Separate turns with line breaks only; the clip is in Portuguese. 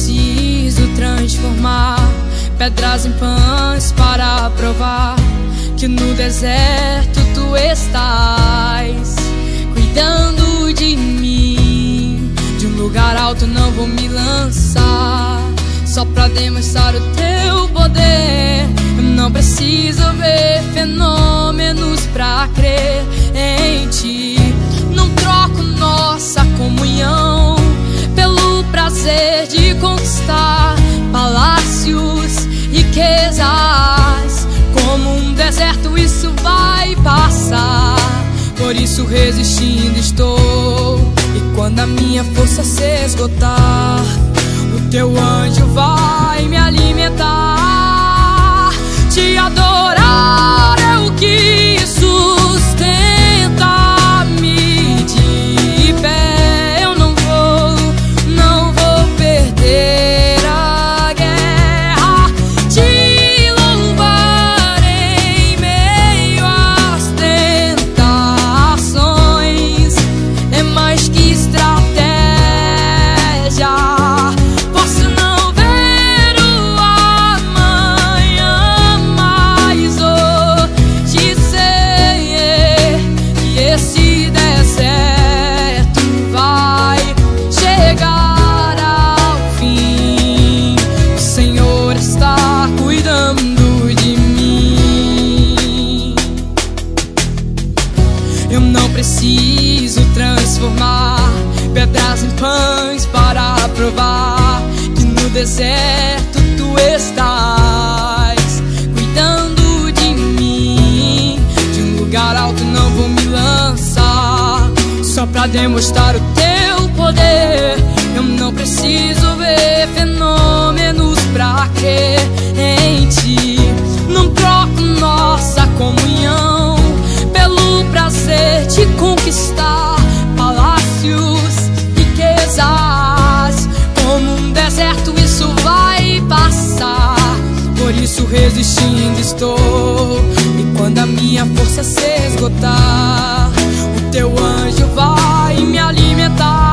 preciso transformar pedras em pães para provar que no deserto tu estás cuidando de mim. De um lugar alto não vou me lançar só pra demonstrar o teu poder. Eu não preciso ver fenômenos pra crer em ti. Não troco nossa comunhão pelo prazer de conquistar palácios, riquezas. Como um deserto isso vai passar, por isso resistindo estou. E quando a minha força se esgotar, o teu anjo vai me alimentar. Te adorar é o que sustenta-me de pé. Eu não vou perder a guerra. Te louvar em meio às tentações é mais que estratégia. Posso não ver o amanhã, mas hoje sei que esse deserto vai chegar ao fim. O Senhor está cuidando de mim. Eu não preciso transformar pedras em pães para provar que no deserto tu estás cuidando de mim. De um lugar alto não vou me lançar só pra demonstrar o teu poder. Eu não preciso ver fenômenos pra crer em ti. Não troco nossa comunhão pelo prazer de conquistar palácios, riquezas. Como um deserto isso vai passar, por isso resistindo estou. E quando a minha força se esgotar, o teu anjo vai me alimentar.